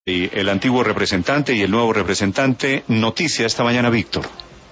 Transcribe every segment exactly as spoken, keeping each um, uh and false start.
Y el antiguo representante y el nuevo representante, noticia esta mañana, Víctor.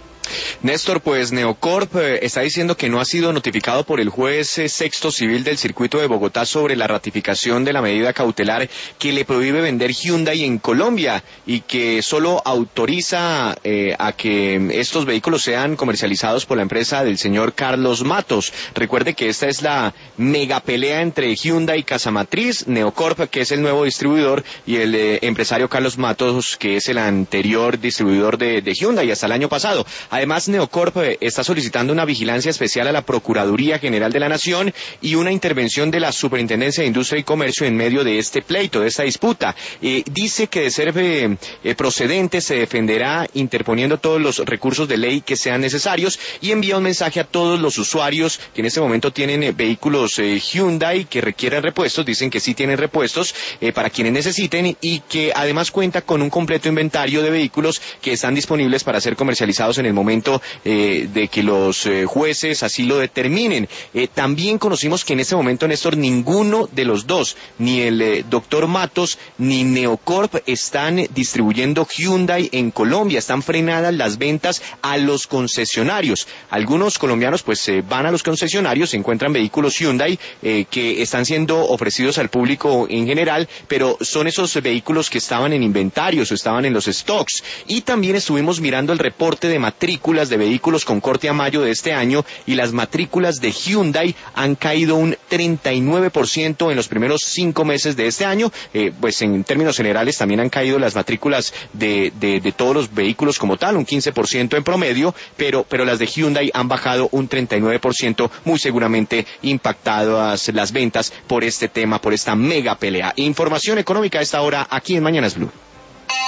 Néstor, pues Neocorp eh, está diciendo que no ha sido notificado por el juez eh, sexto civil del circuito de Bogotá sobre la ratificación de la medida cautelar que le prohíbe vender Hyundai en Colombia y que solo autoriza eh, a que estos vehículos sean comercializados por la empresa del señor Carlos Matos. Recuerde que esta es la mega pelea entre Hyundai y Casamatriz, Neocorp, que es el nuevo distribuidor, y el eh, empresario Carlos Matos, que es el anterior distribuidor de, de Hyundai hasta el año pasado. Además, Neocorp está solicitando una vigilancia especial a la Procuraduría General de la Nación y una intervención de la Superintendencia de Industria y Comercio en medio de este pleito, de esta disputa. Eh, dice que de ser eh, eh, procedente se defenderá interponiendo todos los recursos de ley que sean necesarios y envía un mensaje a todos los usuarios que en este momento tienen eh, vehículos eh, Hyundai que requieren repuestos, dicen que sí tienen repuestos eh, para quienes necesiten y que además cuenta con un completo inventario de vehículos que están disponibles para ser comercializados en el momento Eh, de que los eh, jueces así lo determinen. Eh, también conocimos que en este momento, Néstor, ninguno de los dos, ni el eh, doctor Matos ni Neocorp, están eh, distribuyendo Hyundai en Colombia. Están frenadas las ventas a los concesionarios. Algunos colombianos pues eh, van a los concesionarios, encuentran vehículos Hyundai eh, que están siendo ofrecidos al público en general, pero son esos vehículos que estaban en inventarios o estaban en los stocks. Y también estuvimos mirando el reporte de matrículas de vehículos con corte a mayo de este año y las matrículas de Hyundai han caído un treinta y nueve por ciento en los primeros cinco meses de este año. Eh, pues en términos generales también han caído las matrículas de, de, de todos los vehículos como tal, un quince por ciento en promedio, pero, pero las de Hyundai han bajado un treinta y nueve por ciento, muy seguramente impactadas las ventas por este tema, por esta mega pelea. Información económica a esta hora aquí en Mañanas Blue.